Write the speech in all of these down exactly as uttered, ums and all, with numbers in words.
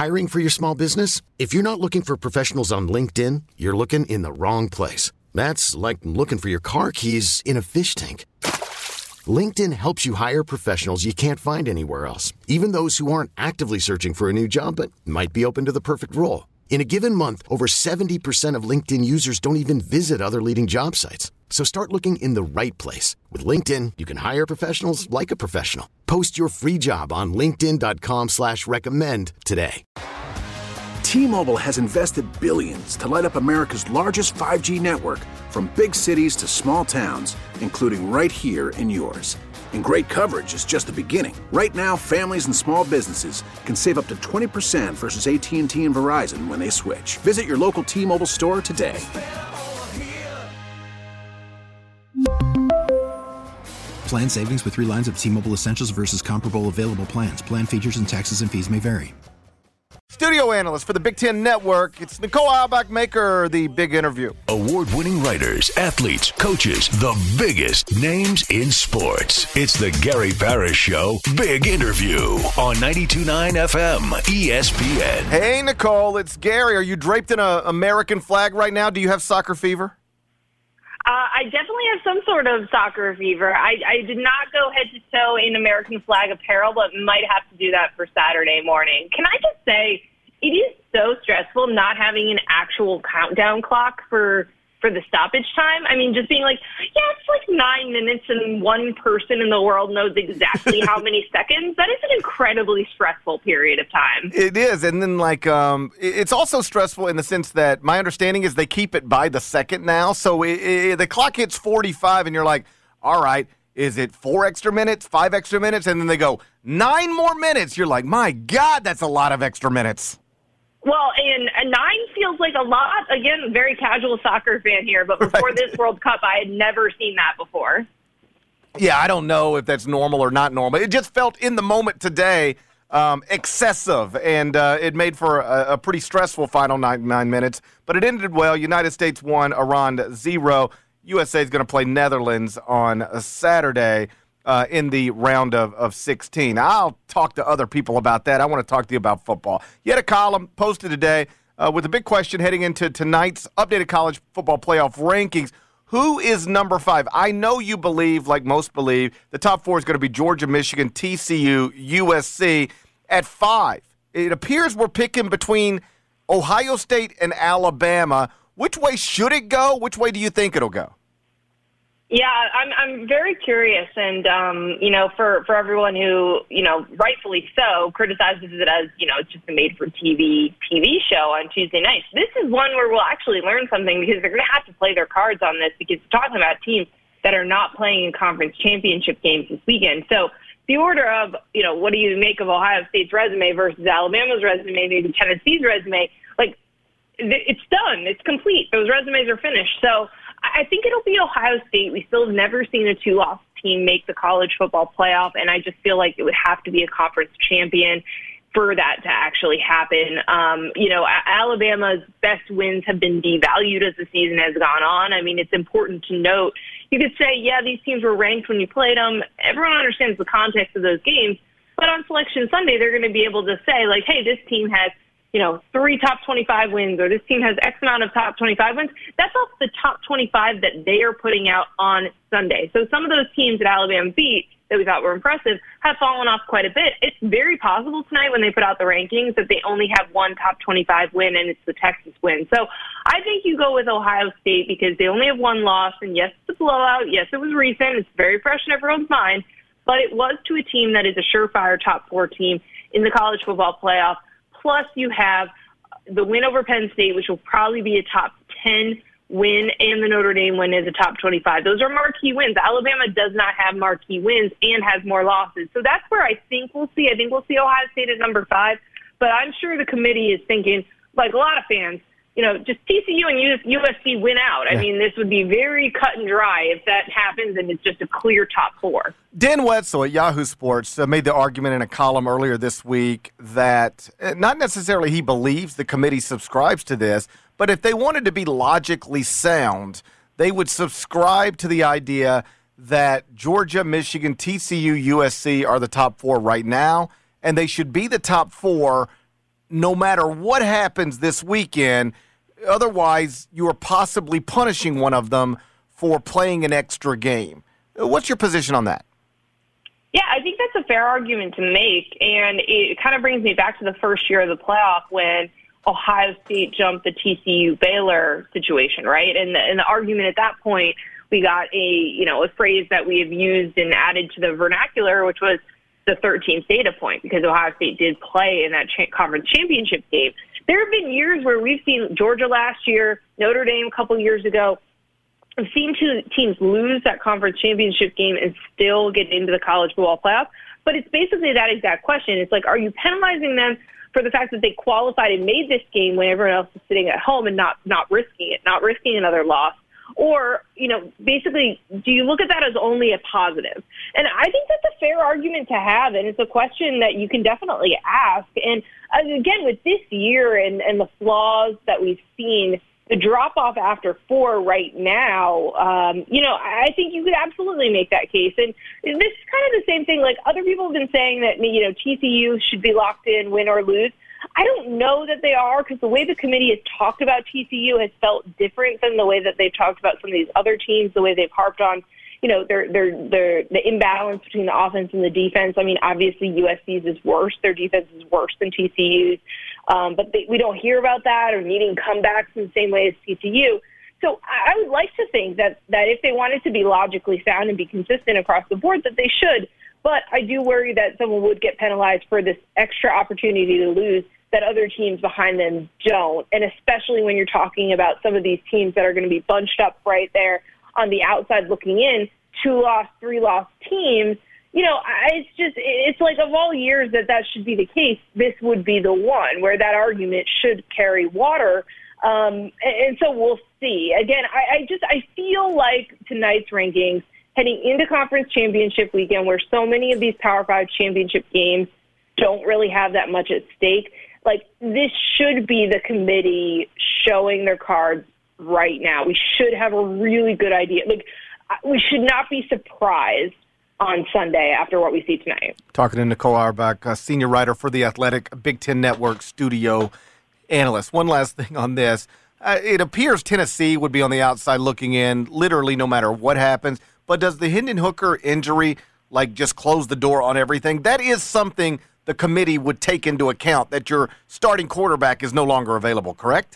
Hiring for your small business? If you're not looking for professionals on LinkedIn, you're looking in the wrong place. That's like looking for your car keys in a fish tank. LinkedIn helps you hire professionals you can't find anywhere else, even those who aren't actively searching for a new job but might be open to the perfect role. In a given month, over seventy percent of LinkedIn users don't even visit other leading job sites. So start looking in the right place. With LinkedIn, you can hire professionals like a professional. Post your free job on linkedin dot com slash recommend today. T-Mobile has invested billions to light up America's largest five G network, from big cities to small towns, including right here in yours. And great coverage is just the beginning. Right now, families and small businesses can save up to twenty percent versus A T and T and Verizon when they switch. Visit your local T-Mobile store today. Plan savings with three lines of T-Mobile Essentials versus comparable available plans. Plan features and taxes and fees may vary. Studio analyst for the Big Ten Network, it's Nicole Auerbach-Maker, the big interview. Award-winning writers, athletes, coaches, the biggest names in sports. It's the Gary Parrish Show, Big Interview on ninety-two point nine F M, E S P N. Hey, Nicole, it's Gary. Are you draped in an American flag right now? Do you have soccer fever? Uh, I definitely have some sort of soccer fever. I, I did not go head to toe in American flag apparel, but might have to do that for Saturday morning. Can I just say, it is so stressful not having an actual countdown clock for for the stoppage time. I mean, just being like, yeah, it's like nine minutes and one person in the world knows exactly how many seconds. That is an incredibly stressful period of time. It is. And then, like, um, it's also stressful in the sense that my understanding is they keep it by the second now. So it, it, the clock hits forty-five and you're like, all right, is it four extra minutes, five extra minutes? And then they go, nine more minutes. You're like, my God, that's a lot of extra minutes. Well, and a nine feels like a lot. Again, very casual soccer fan here, but before right. this World Cup, I had never seen that before. Yeah, I don't know if that's normal or not normal. It just felt in the moment today um, excessive, and uh, it made for a, a pretty stressful final nine, nine minutes. But it ended well. United States won, Iran zero. U S A is going to play Netherlands on a Saturday. Uh, in the round of, of sixteen. I'll talk to other people about that. I want to talk to you about football. You had a column posted today uh, with a big question heading into tonight's updated college football playoff rankings. Who is number five? I know you believe, like most believe, the top four is going to be Georgia, Michigan, T C U, U S C. At five, it appears we're picking between Ohio State and Alabama. Which way should it go? Which way do you think it'll go? Yeah, I'm I'm very curious, and um, you know, for, for everyone who, you know, rightfully so, criticizes it as, you know, it's just a made-for-T V T V show on Tuesday nights. This is one where we'll actually learn something, because they're going to have to play their cards on this, because we're talking about teams that are not playing in conference championship games this weekend. So the order of, you know, what do you make of Ohio State's resume versus Alabama's resume, maybe Tennessee's resume? Like, it's done. It's complete. Those resumes are finished. So I think it'll be Ohio State. We still have never seen a two-loss team make the college football playoff, and I just feel like it would have to be a conference champion for that to actually happen. Um, you know, Alabama's best wins have been devalued as the season has gone on. I mean, it's important to note. You could say, yeah, these teams were ranked when you played them. Everyone understands the context of those games. But on Selection Sunday, they're going to be able to say, like, hey, this team has, you know, three top twenty-five wins, or this team has X amount of top twenty-five wins. That's off the top twenty-five that they are putting out on Sunday. So some of those teams that Alabama beat that we thought were impressive have fallen off quite a bit. It's very possible tonight when they put out the rankings that they only have one top twenty-five win, and it's the Texas win. So I think you go with Ohio State because they only have one loss, and yes, it's a blowout. Yes, it was recent. It's very fresh in everyone's mind, but it was to a team that is a surefire top four team in the college football playoff. Plus, you have the win over Penn State, which will probably be a top ten win, and the Notre Dame win is a top twenty-five. Those are marquee wins. Alabama does not have marquee wins and has more losses. So that's where I think we'll see. I think we'll see Ohio State at number five. But I'm sure the committee is thinking, like a lot of fans, you know, just T C U and U S C win out. I mean, this would be very cut and dry if that happens and it's just a clear top four. Dan Wetzel at Yahoo Sports uh, made the argument in a column earlier this week that uh, not necessarily he believes the committee subscribes to this, but if they wanted to be logically sound, they would subscribe to the idea that Georgia, Michigan, T C U, U S C are the top four right now, and they should be the top four no matter what happens this weekend, otherwise you are possibly punishing one of them for playing an extra game. What's your position on that? Yeah, I think that's a fair argument to make, and it kind of brings me back to the first year of the playoff when Ohio State jumped the T C U Baylor situation, right? And the, and the argument at that point, we got a you know a phrase that we have used and added to the vernacular, which was the thirteenth data point, because Ohio State did play in that cha- conference championship game. There have been years where we've seen Georgia last year, Notre Dame a couple years ago. I've seen two teams lose that conference championship game and still get into the college football playoff. But it's basically that exact question. It's like, are you penalizing them for the fact that they qualified and made this game when everyone else is sitting at home and not, not risking it, not risking another loss? Or, you know, basically, do you look at that as only a positive? And I think that's a fair argument to have, and it's a question that you can definitely ask. And uh, again, with this year and, and the flaws that we've seen, the drop-off after four right now, um, you know, I think you could absolutely make that case. And this is kind of the same thing. Like, other people have been saying that, you know, T C U should be locked in, win or lose. I don't know that they are, because the way the committee has talked about T C U has felt different than the way that they've talked about some of these other teams, the way they've harped on, you know, their, their, their, the imbalance between the offense and the defense. I mean, obviously U S C's is worse. Their defense is worse than T C U's. Um, but they, we don't hear about that or needing comebacks in the same way as T C U. So I would like to think that, that if they wanted to be logically sound and be consistent across the board, that they should. But I do worry that someone would get penalized for this extra opportunity to lose that other teams behind them don't. And especially when you're talking about some of these teams that are going to be bunched up right there on the outside looking in, two-loss, three-loss teams. You know, it's just, it's like of all years that that should be the case, this would be the one where that argument should carry water. Um, and so we'll see. Again, I, I just, I feel like tonight's rankings heading into conference championship weekend, where so many of these Power Five championship games don't really have that much at stake. Like, this should be the committee showing their cards right now. We should have a really good idea. Like, we should not be surprised on Sunday after what we see tonight. Talking to Nicole Auerbach, a senior writer for The Athletic, Big Ten Network studio analyst. One last thing on this. Uh, it appears Tennessee would be on the outside looking in, literally no matter what happens. But does the Hendon Hooker injury, like, just close the door on everything? That is something the committee would take into account, that your starting quarterback is no longer available, correct?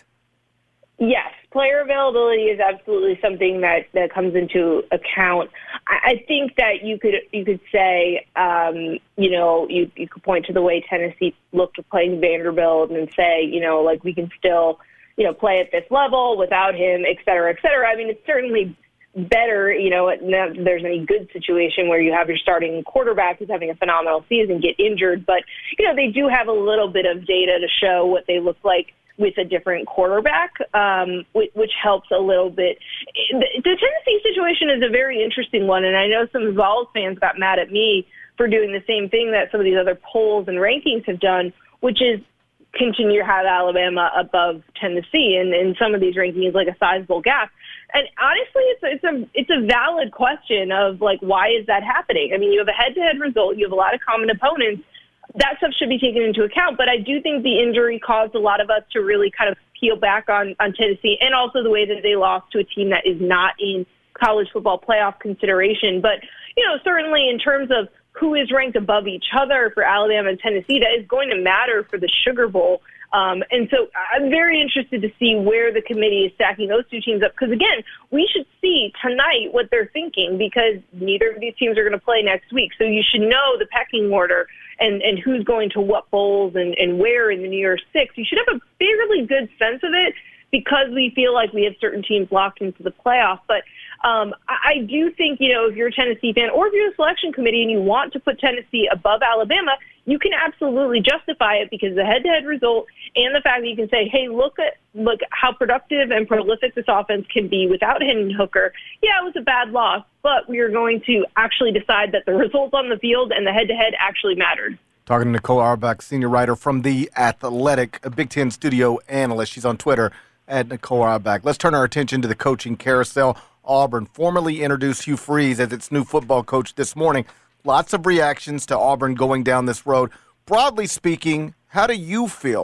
Yes. Player availability is absolutely something that, that comes into account. I, I think that you could you could say, um, you know, you, you could point to the way Tennessee looked at playing Vanderbilt and say, you know, like, we can still, you know, play at this level without him, et cetera, et cetera. I mean, it's certainly better, you know, not that there's any good situation where you have your starting quarterback who's having a phenomenal season get injured, but, you know, they do have a little bit of data to show what they look like with a different quarterback, um, which, which helps a little bit. The, the Tennessee situation is a very interesting one, and I know some Vols fans got mad at me for doing the same thing that some of these other polls and rankings have done, which is continue to have Alabama above Tennessee, and in some of these rankings, like a sizable gap. And honestly, it's a, it's a it's a valid question of, like, why is that happening? I mean, you have a head-to-head result. You have a lot of common opponents. That stuff should be taken into account. But I do think the injury caused a lot of us to really kind of peel back on, on Tennessee, and also the way that they lost to a team that is not in college football playoff consideration. But, you know, certainly in terms of who is ranked above each other for Alabama and Tennessee, that is going to matter for the Sugar Bowl. Um, and so I'm very interested to see where the committee is stacking those two teams up. Because, again, we should see tonight what they're thinking, because neither of these teams are going to play next week. So you should know the pecking order and, and who's going to what bowls and, and where in the New Year's Six. You should have a fairly good sense of it, because we feel like we have certain teams locked into the playoff. But um, I, I do think, you know, if you're a Tennessee fan or if you're a selection committee and you want to put Tennessee above Alabama, you can absolutely justify it, because the head-to-head result and the fact that you can say, hey, look at look how productive and prolific this offense can be without Hendon Hooker. Yeah, it was a bad loss, but we are going to actually decide that the results on the field and the head-to-head actually mattered. Talking to Nicole Auerbach, senior writer from The Athletic, a Big Ten studio analyst. She's on Twitter at Nicole Auerbach. Let's turn our attention to the coaching carousel. Auburn formally introduced Hugh Freeze as its new football coach this morning. Lots of reactions to Auburn going down this road. Broadly speaking, how do you feel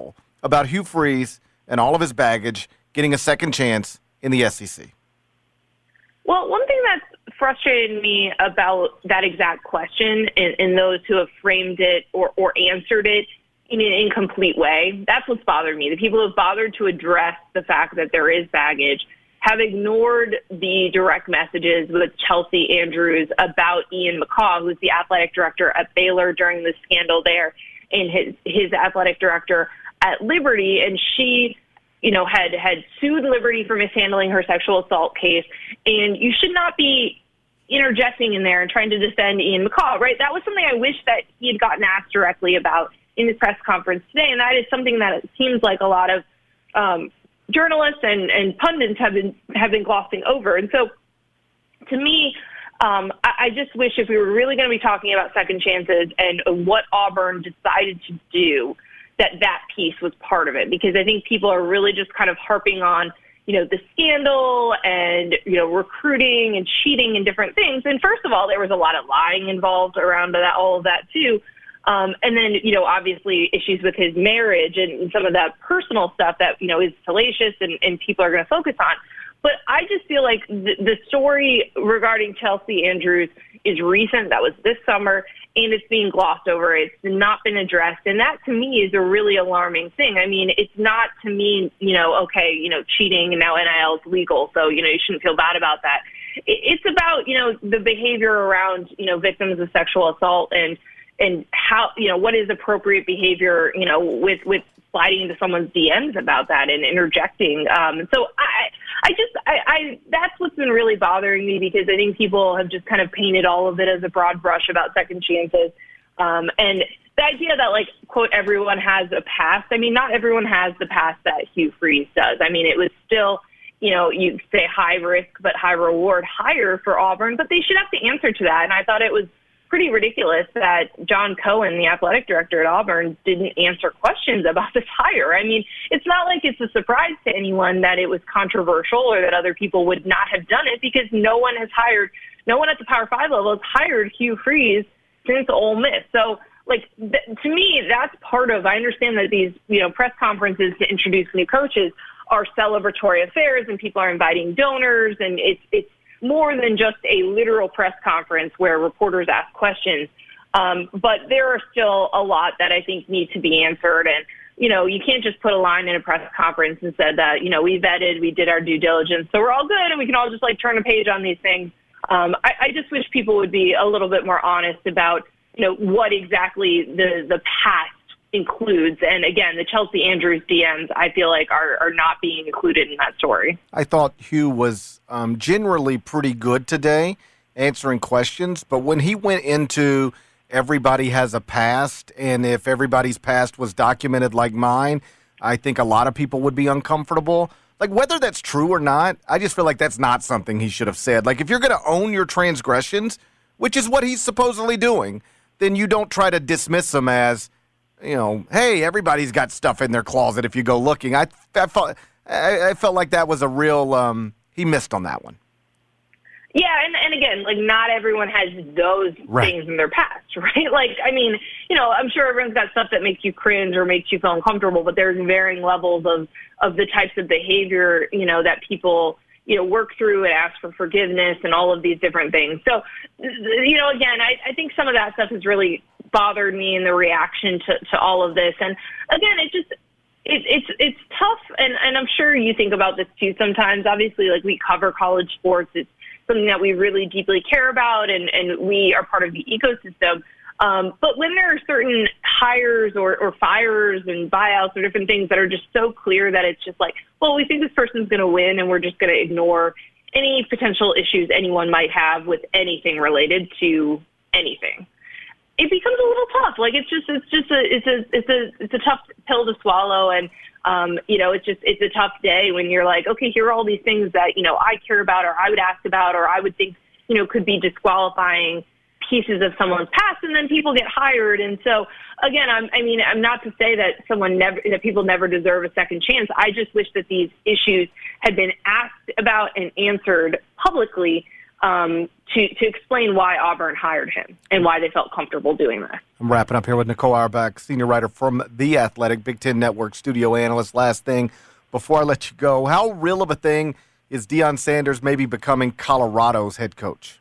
about Hugh Freeze and all of his baggage getting a second chance in the S E C? Well, one thing that's frustrated me about that exact question and, and those who have framed it or, or answered it in an incomplete way, that's what's bothered me. The people who have bothered to address the fact that there is baggage have ignored the direct messages with Chelsea Andrews about Ian McCaw, who's the athletic director at Baylor during the scandal there, and his, his athletic director at Liberty. And she, you know, had, had sued Liberty for mishandling her sexual assault case. And you should not be interjecting in there and trying to defend Ian McCaw, right? That was something I wish that he had gotten asked directly about in his press conference today. And that is something that it seems like a lot of um, journalists and, and pundits have been, have been glossing over. And so to me, um, I, I just wish if we were really going to be talking about second chances and what Auburn decided to do, that that piece was part of it, because I think people are really just kind of harping on, you know, the scandal and, you know, recruiting and cheating and different things. And first of all, there was a lot of lying involved around that, all of that too. Um, and then, you know, obviously issues with his marriage and, and some of that personal stuff that, you know, is salacious and, and people are going to focus on. But I just feel like the, the story regarding Chelsea Andrews is recent. That was this summer, and it's being glossed over. It's not been addressed. And that, to me, is a really alarming thing. I mean, it's not, to me, you know, okay, you know, cheating and now N I L is legal, so, you know, you shouldn't feel bad about that. It's about, you know, the behavior around, you know, victims of sexual assault and and how, you know, what is appropriate behavior, you know, with, with sliding into someone's D Ms about that and interjecting. Um, so I, I just, I, I, that's what's been really bothering me, because I think people have just kind of painted all of it as a broad brush about second chances. Um, and the idea that, like, quote, everyone has a past. I mean, not everyone has the past that Hugh Freeze does. I mean, it was still, you know, you say high risk, but high reward hire for Auburn, but they should have to answer to that. And I thought it was pretty ridiculous that John Cohen, the athletic director at Auburn, didn't answer questions about this hire. I mean, it's not like it's a surprise to anyone that it was controversial or that other people would not have done it, because no one has hired, no one at the Power Five level has hired Hugh Freeze since Ole Miss. So, like, th- to me, that's part of, I understand that these, you know, press conferences to introduce new coaches are celebratory affairs and people are inviting donors, and it's, it's, more than just a literal press conference where reporters ask questions. Um, but there are still a lot that I think need to be answered. And, you know, you can't just put a line in a press conference and said that, you know, we vetted, we did our due diligence, so we're all good and we can all just, like, turn a page on these things. Um, I, I just wish people would be a little bit more honest about, you know, what exactly the, the past includes. And again, the Chelsea Andrews D Ms, I feel like, are, are not being included in that story. I thought Hugh was um, generally pretty good today answering questions, but when he went into everybody has a past, and if everybody's past was documented like mine, I think a lot of people would be uncomfortable. Like, whether that's true or not, I just feel like that's not something he should have said. Like, if you're going to own your transgressions, which is what he's supposedly doing, then you don't try to dismiss them as, you know, hey, everybody's got stuff in their closet if you go looking. I, I felt I, I felt like that was a real um, he missed on that one. Yeah, and, and again, like, not everyone has those right. things in their past, right? Like, I mean, you know, I'm sure everyone's got stuff that makes you cringe or makes you feel uncomfortable, but there's varying levels of, of the types of behavior, you know, that people, you know, work through and ask for forgiveness and all of these different things. So, you know, again, I, I think some of that stuff has really bothered me in the reaction to, to all of this. And again, it just, it, it's, it's tough. And, and I'm sure you think about this too sometimes. Obviously, like, we cover college sports. It's something that we really deeply care about, and, and we are part of the ecosystem. Um, but when there are certain hires or, or fires and buyouts or different things that are just so clear that it's just like, well, we think this person's going to win and we're just going to ignore any potential issues anyone might have with anything related to anything, it becomes a little tough. Like, it's just, it's just a, it's a, it's a, it's a tough pill to swallow. And, um, you know, it's just, it's a tough day when you're like, okay, here are all these things that, you know, I care about, or I would ask about, or I would think, you know, could be disqualifying pieces of someone's past, and then people get hired. And so, again, I'm, I mean, I'm not to say that someone never, that people never deserve a second chance. I just wish that these issues had been asked about and answered publicly, um, to, to explain why Auburn hired him and why they felt comfortable doing that. I'm wrapping up here with Nicole Auerbach, senior writer from The Athletic, Big Ten Network studio analyst. Last thing before I let you go, how real of a thing is Deion Sanders maybe becoming Colorado's head coach?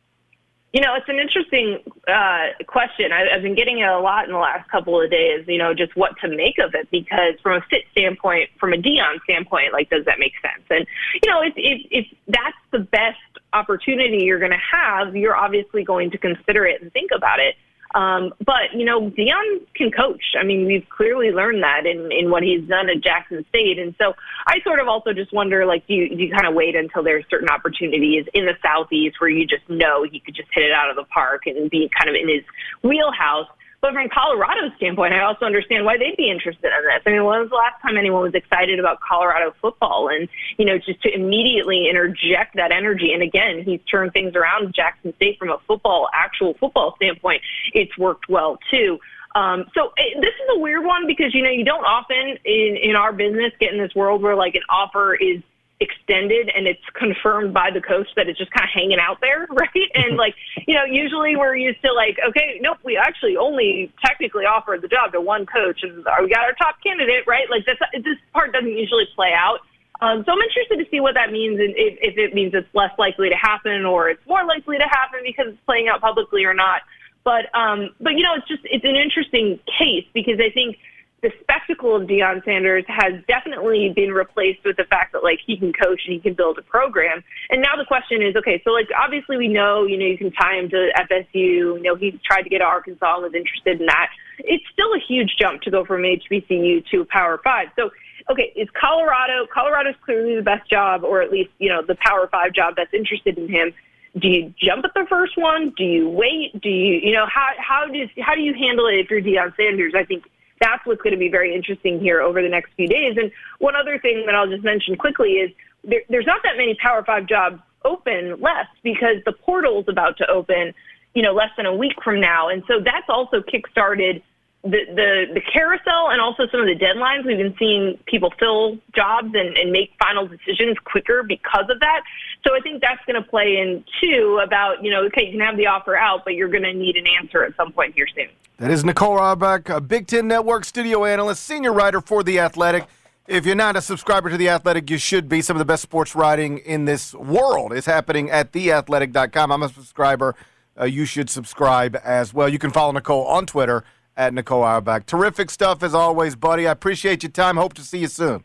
You know, it's an interesting uh, question. I, I've been getting it a lot in the last couple of days, you know, just what to make of it, because from a fit standpoint, from a Deion standpoint, like, does that make sense? And, you know, if, if, if that's the best opportunity you're going to have, you're obviously going to consider it and think about it. Um, but, you know, Deion can coach. I mean, we've clearly learned that in, in what he's done at Jackson State. And so I sort of also just wonder, like, do you, do you kind of wait until there's certain opportunities in the Southeast where you just know he could just hit it out of the park and be kind of in his wheelhouse? But from Colorado's standpoint, I also understand why they'd be interested in this. I mean, when was the last time anyone was excited about Colorado football? And, you know, just to immediately interject that energy. And again, he's turned things around with Jackson State from a football, actual football standpoint. It's worked well, too. Um, so it, this is a weird one because, you know, you don't often in, in our business get in this world where, like, an offer is extended and it's confirmed by the coach that it's just kind of hanging out there, right? And, like, you know, usually we're used to, like, okay, nope, we actually only technically offered the job to one coach and we got our top candidate, right? Like, that's, this part doesn't usually play out. Um, so I'm interested to see what that means, and if, if it means it's less likely to happen or it's more likely to happen because it's playing out publicly or not. But, um, but you know, it's just, it's an interesting case because I think the spectacle of Deion Sanders has definitely been replaced with the fact that, like, he can coach and he can build a program. And now the question is, okay, so, like, obviously we know, you know, you can tie him to F S U. You know, he's tried to get to Arkansas and was interested in that. It's still a huge jump to go from H B C U to Power Five. So, okay, is Colorado, Colorado's clearly the best job, or at least, you know, the Power Five job that's interested in him. Do you jump at the first one? Do you wait? Do you, you know, how, how does, how do you handle it if you're Deion Sanders? I think that's what's going to be very interesting here over the next few days. And one other thing that I'll just mention quickly is there, there's not that many Power Five jobs open left because the portal's about to open, you know, less than a week from now. And so that's also kickstarted the, the, the carousel and also some of the deadlines. We've been seeing people fill jobs and, and make final decisions quicker because of that. So I think that's going to play in, too, about, you know, okay, you can have the offer out, but you're going to need an answer at some point here soon. That is Nicole Auerbach, a Big Ten Network studio analyst, senior writer for The Athletic. If you're not a subscriber to The Athletic, you should be. Some of the best sports writing in this world is happening at the athletic dot com. I'm a subscriber. Uh, you should subscribe as well. You can follow Nicole on Twitter at Nicole Auerbach. Terrific stuff as always, buddy. I appreciate your time. Hope to see you soon.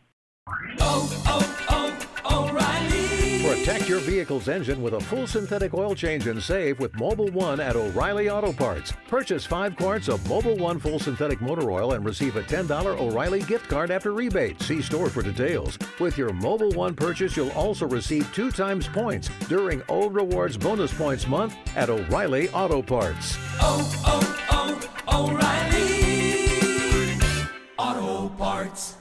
Oh, oh, oh, O'Reilly. Protect your vehicle's engine with a full synthetic oil change and save with Mobil one at O'Reilly Auto Parts. Purchase five quarts of Mobil one full synthetic motor oil and receive a ten dollars O'Reilly gift card after rebate. See store for details. With your Mobil one purchase, you'll also receive two times points during O Rewards Bonus Points Month at O'Reilly Auto Parts. Oh, oh, oh, O'Reilly Auto Parts.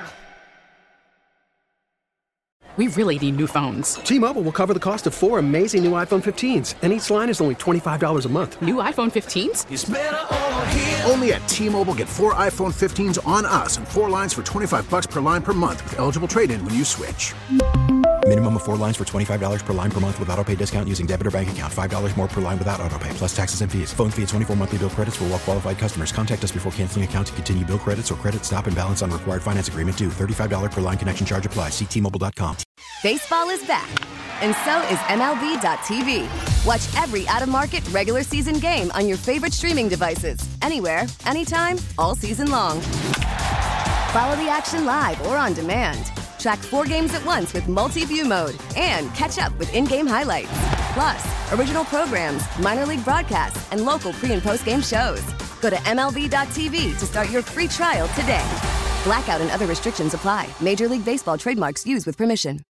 We really need new phones. T-Mobile will cover the cost of four amazing new iPhone fifteens, and each line is only twenty-five dollars a month. New iPhone fifteens? It's better over here. Only at T-Mobile, get four iPhone fifteens on us and four lines for twenty-five dollars per line per month with eligible trade-in when you switch. Minimum of four lines for twenty-five dollars per line per month with autopay discount using debit or bank account. five dollars more per line without autopay, plus taxes and fees. Phone fee at twenty-four monthly bill credits for well-qualified customers. Contact us before canceling account to continue bill credits or credit stop and balance on required finance agreement due. thirty-five dollars per line connection charge applies. See T Mobile dot com. Baseball is back, and so is M L B dot T V. Watch every out-of-market regular season game on your favorite streaming devices. Anywhere, anytime, all season long. Follow the action live or on demand. Track four games at once with multi-view mode and catch up with in-game highlights. Plus, original programs, minor league broadcasts, and local pre- and post-game shows. Go to M L B dot T V to start your free trial today. Blackout and other restrictions apply. Major League Baseball trademarks used with permission.